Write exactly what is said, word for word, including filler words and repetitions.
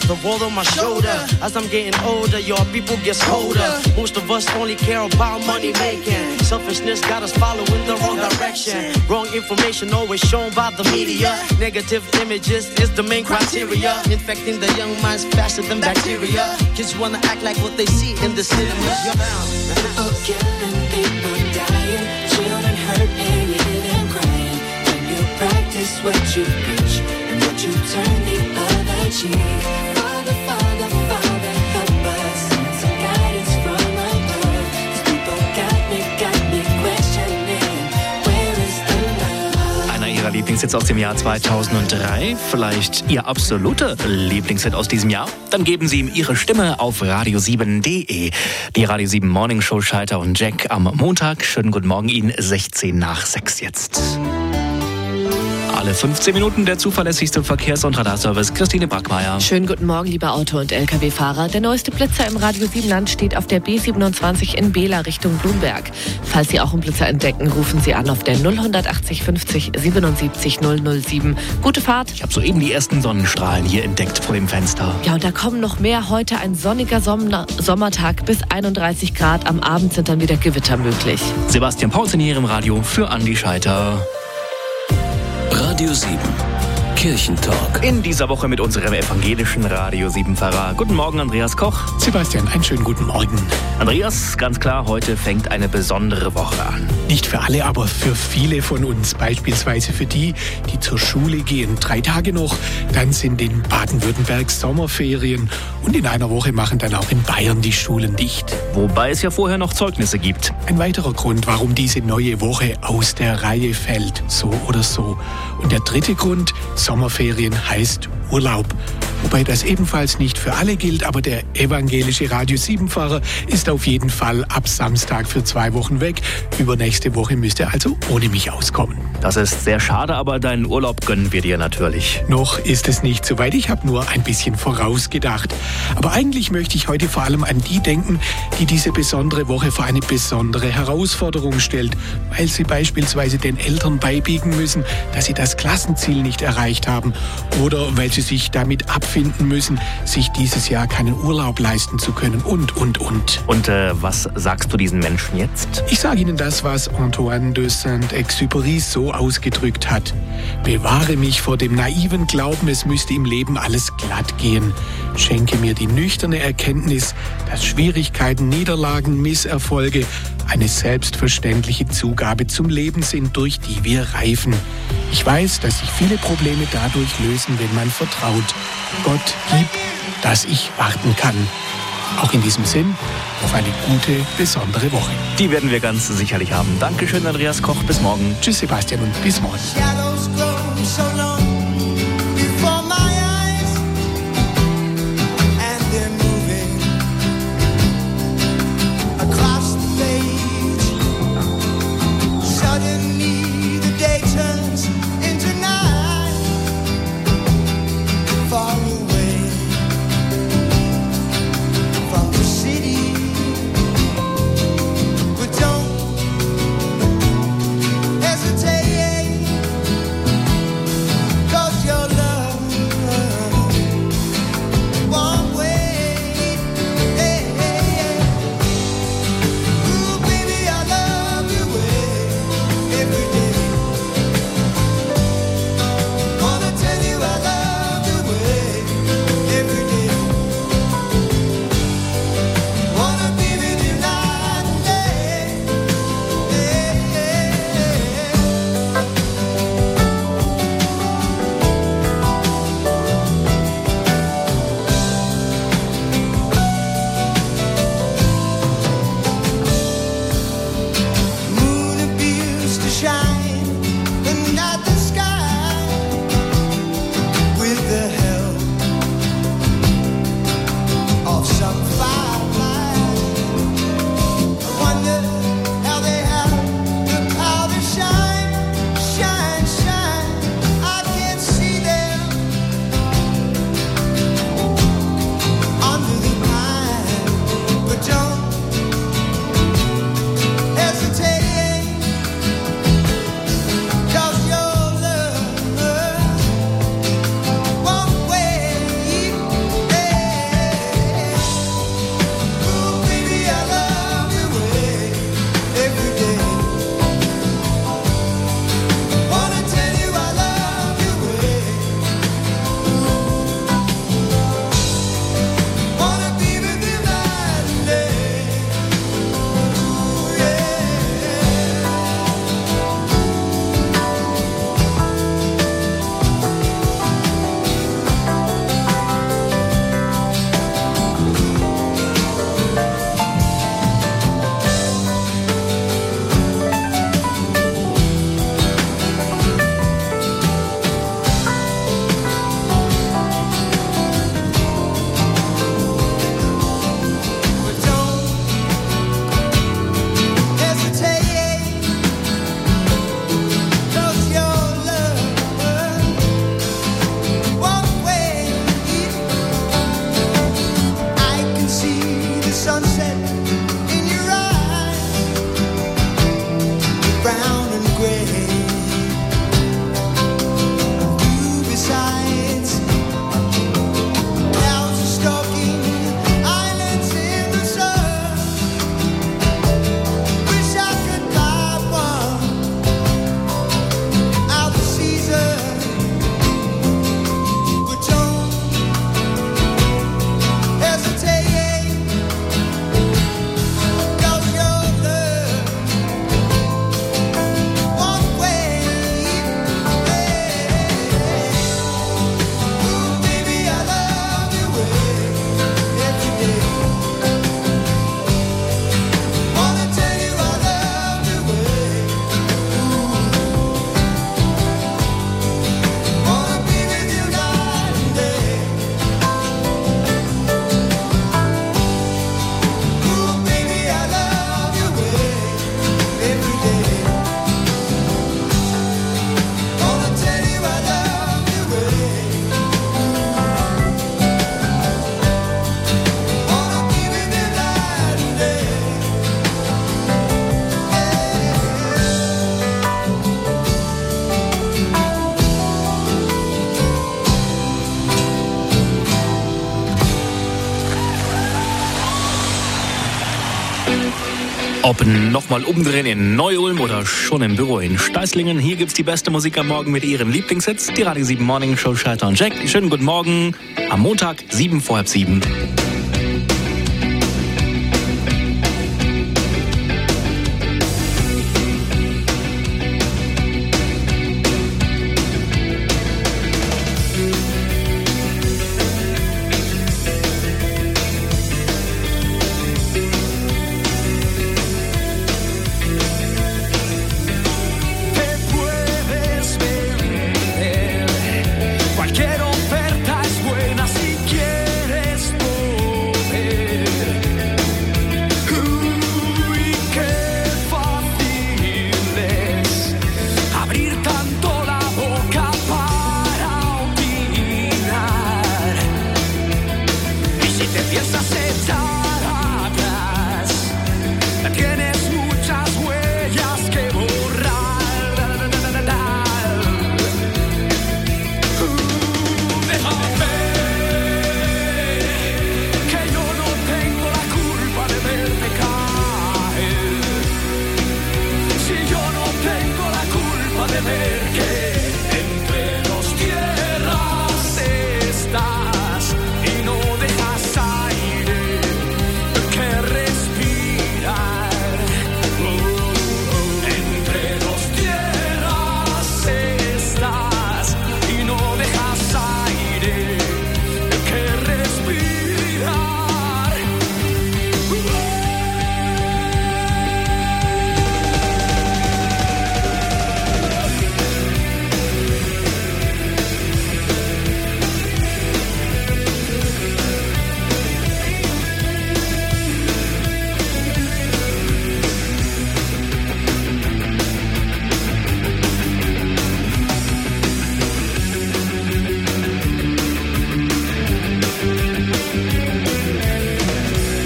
the world on my shoulder. As I'm getting older, your people get older. Most of us only care about money making. Selfishness got us following the wrong direction. Wrong information always shown by the media. Negative images is the main criteria. Infecting the young minds faster than bacteria. Kids wanna act like what they see in the cinemas. You're bound. People killing, people dying, children hurt and you hear them crying. When you practice what you preach and what you turn the other cheek. Father, Father, Father, help us. Send some guidance from above. These people got me, got me questioning. Where is the love? Einer ihrer Lieblingshits aus dem Jahr zweitausenddrei, vielleicht ihr absoluter Lieblingshit aus diesem Jahr? Dann geben Sie ihm Ihre Stimme auf radio sieben punkt de. Die Radio sieben Morning Show Schalter und Jack am Montag. Schönen guten Morgen Ihnen, sechzehn nach sechs jetzt. Alle fünfzehn Minuten der zuverlässigste Verkehrs- und Radarservice. Christine Brackmeier. Schönen guten Morgen, lieber Auto- und L K W-Fahrer. Der neueste Blitzer im Radio sieben Land steht auf der B siebenundzwanzig in Bela Richtung Blumberg. Falls Sie auch einen Blitzer entdecken, rufen Sie an auf der null achtzig fünfzig siebenundsiebzig null null sieben. Gute Fahrt. Ich habe soeben die ersten Sonnenstrahlen hier entdeckt vor dem Fenster. Ja, und da kommen noch mehr. Heute ein sonniger Sommer- Sommertag bis einunddreißig Grad. Am Abend sind dann wieder Gewitter möglich. Sebastian Paulsen hier im Radio für Andi Scheiter. Radio sieben, Kirchentalk. In dieser Woche mit unserem evangelischen Radio sieben Pfarrer. Guten Morgen, Andreas Koch. Sebastian, einen schönen guten Morgen. Andreas, ganz klar, heute fängt eine besondere Woche an. Nicht für alle, aber für viele von uns. Beispielsweise für die, die zur Schule gehen. Drei Tage noch, dann sind in Baden-Württemberg Sommerferien. Und in einer Woche machen dann auch in Bayern die Schulen dicht. Wobei es ja vorher noch Zeugnisse gibt. Ein weiterer Grund, warum diese neue Woche aus der Reihe fällt. So oder so. Und der dritte Grund, Sommerferien heißt Urlaub. Wobei das ebenfalls nicht für alle gilt, aber der evangelische Radio sieben-Fahrer ist auf jeden Fall ab Samstag für zwei Wochen weg. Übernächste Woche müsste er also ohne mich auskommen. Das ist sehr schade, aber deinen Urlaub gönnen wir dir natürlich. Noch ist es nicht so weit, ich habe nur ein bisschen vorausgedacht. Aber eigentlich möchte ich heute vor allem an die denken, die diese besondere Woche vor eine besondere Herausforderung stellt, weil sie beispielsweise den Eltern beibiegen müssen, dass sie das Klassenziel nicht erreicht haben oder weil sie sich damit abfinden müssen, sich dieses Jahr keinen Urlaub leisten zu können und, und, und. Und äh, was sagst du diesen Menschen jetzt? Ich sage Ihnen das, was Antoine de Saint-Exupéry so ausgedrückt hat. Bewahre mich vor dem naiven Glauben, es müsste im Leben alles glatt gehen. Schenke mir die nüchterne Erkenntnis, dass Schwierigkeiten, Niederlagen, Misserfolge eine selbstverständliche Zugabe zum Leben sind, durch die wir reifen. Ich weiß, dass sich viele Probleme dadurch lösen, wenn man vertraut. Gott gib, dass ich warten kann. Auch in diesem Sinn, auf eine gute, besondere Woche. Die werden wir ganz sicherlich haben. Dankeschön, Andreas Koch. Bis morgen. Tschüss, Sebastian, und bis morgen. Hesitate Ob nochmal umdrehen in Neu-Ulm oder schon im Büro in Steißlingen, hier gibt's die beste Musik am Morgen mit ihren Lieblingshits. Die Radio sieben Morning Show Schalter und Jack. Schönen guten Morgen am Montag, sieben vor halb sieben.